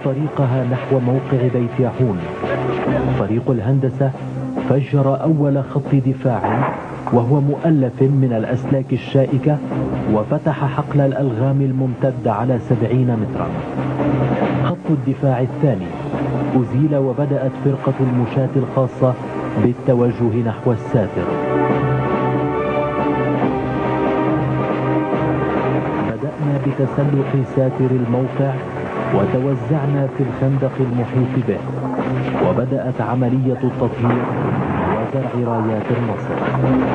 طريقها نحو موقع بيت ياحون. فريق الهندسة فجر أول خط دفاع وهو مؤلف من الأسلاك الشائكة، وفتح حقل الألغام الممتد على 70 مترا. خط الدفاع الثاني أزيل، وبدأت فرقة المشاة الخاصة بالتوجه نحو الساتر. بدأنا بتسلح ساتر الموقع وتوزعنا في الخندق المحيط به، وبدأت عملية التطهير وزرع رايات النصر.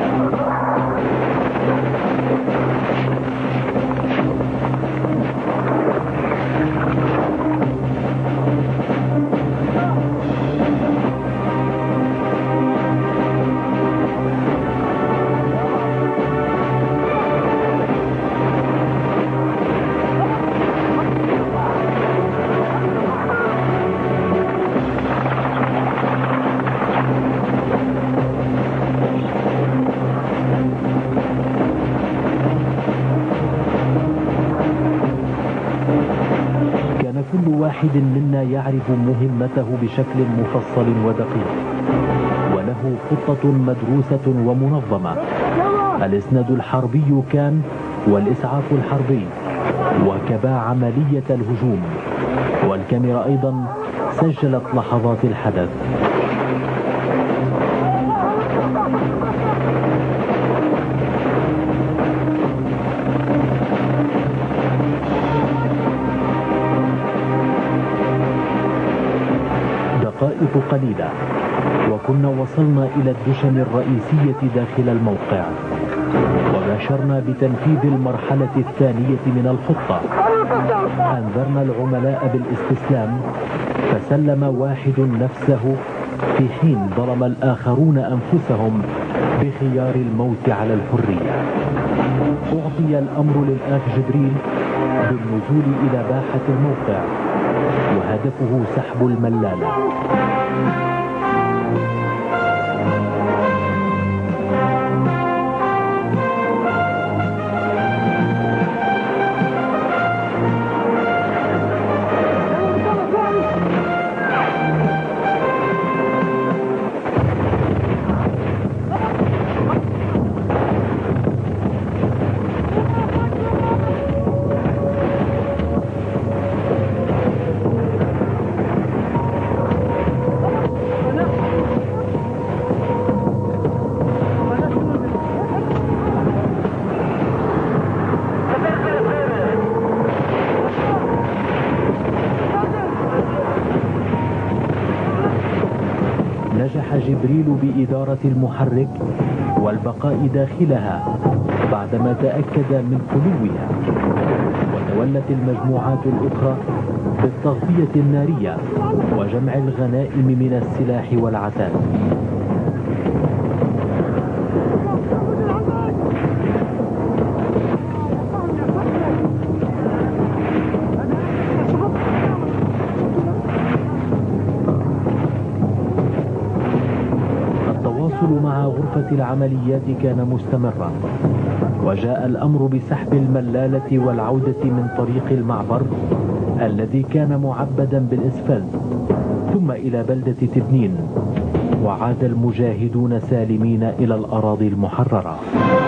كل واحد منا يعرف مهمته بشكل مفصل ودقيق، وله خطة مدروسة ومنظمة. الإسناد الحربي كان، والإسعاف الحربي، وكبا عملية الهجوم، والكاميرا أيضا سجلت لحظات الحدث. دقائق قليلة وكنا وصلنا إلى الدشم الرئيسية داخل الموقع، وباشرنا بتنفيذ المرحلة الثانية من الخطة. أنذرنا العملاء بالاستسلام، فسلم واحد نفسه في حين ظلم الآخرون أنفسهم بخيار الموت على الحرية. أعطي الأمر للآخ جبريل بالنزول إلى باحة الموقع، وهدفه سحب الملالة. نجح جبريل بإدارة المحرك والبقاء داخلها بعدما تأكد من خلوها، وتولت المجموعات الأخرى بالتغطية النارية وجمع الغنائم من السلاح والعتاد. التواصل مع غرفة العمليات كان مستمرا، وجاء الأمر بسحب الملالة والعودة من طريق المعبر الذي كان معبدا بالإسفلت ثم إلى بلدة تبنين، وعاد المجاهدون سالمين إلى الأراضي المحررة.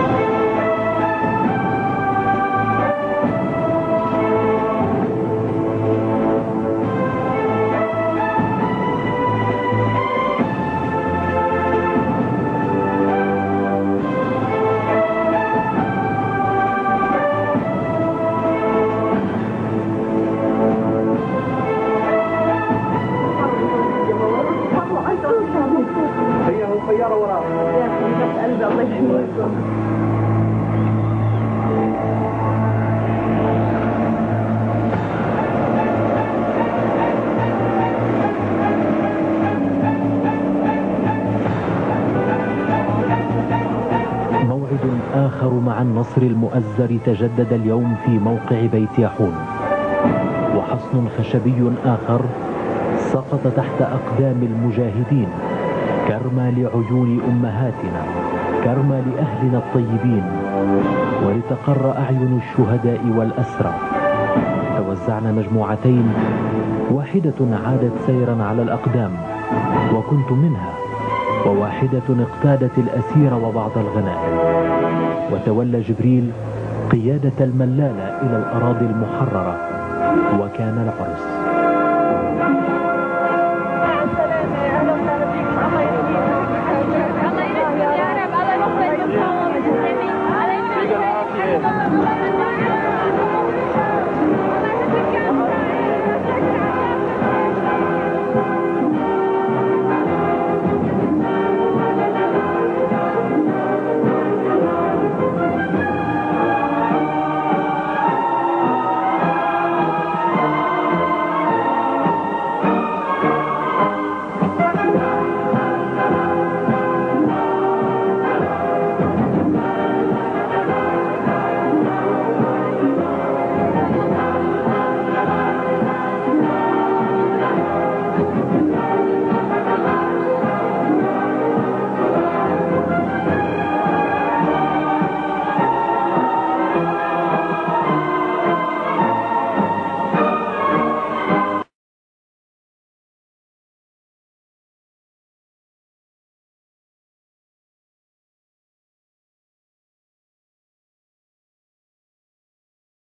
موعد آخر مع النصر المؤزر تجدد اليوم في موقع بيت ياحون، وحصن خشبي آخر سقط تحت أقدام المجاهدين، كرمى لعيون أمهاتنا، كرمى لأهلنا الطيبين، ولتقر أعين الشهداء والأسرى. توزعنا مجموعتين، واحدة وواحدة عادت سيرا على الأقدام وكنت منها، وواحدة اقتادت الأسير وبعض الغنائم. وتولى جبريل قيادة الملالة إلى الأراضي المحررة، وكان العرس.